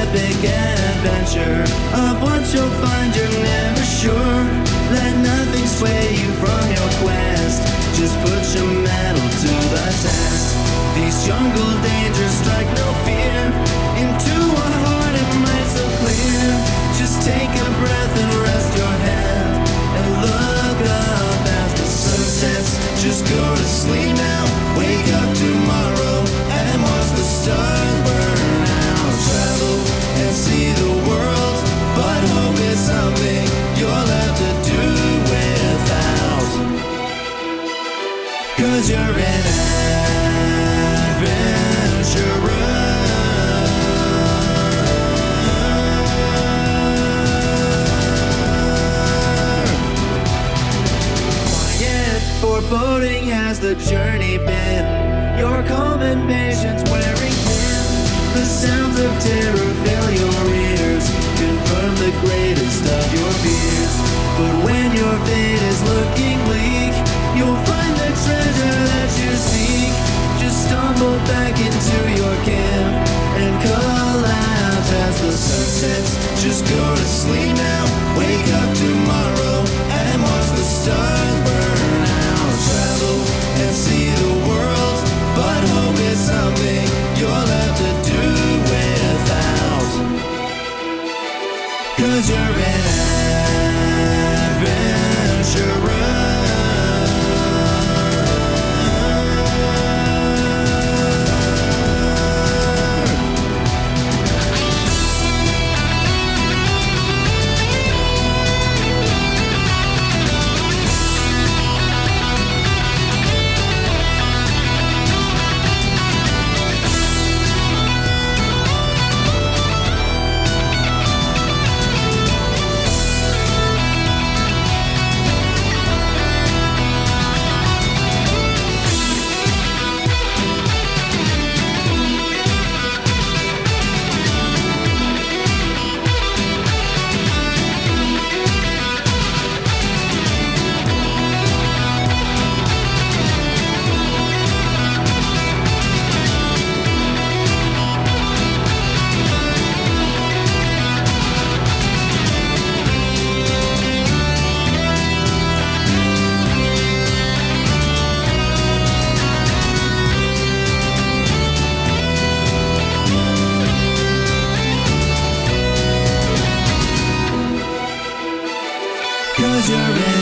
epic adventure of what you'll find you're never sure. Let nothing sway you from your quest. Just put your metal to the test. These jungle dangers strike no fear into a heart it might so clear. Just take a breath and rest your head and look up as the sun sets. Just go to sleep now, wake up tomorrow and watch the stars burn out. Travel and see the world, but hope is something you'll have to do without. 'Cause you're an adventurer. Quiet foreboding has the journey been. Your calm and patience wearing thin. The sounds of terror fill your ears, confirm the greatest of your fears. But when your fate is looking bleak, you'll find the treasure that you seek. Just stumble back into your camp and collapse as the sun sets. Just go to sleep now, wake up tomorrow and watch the stars burn out. Travel and see the world, but hope is something you'll have to do without. 'Cause you're an adventurer. You're in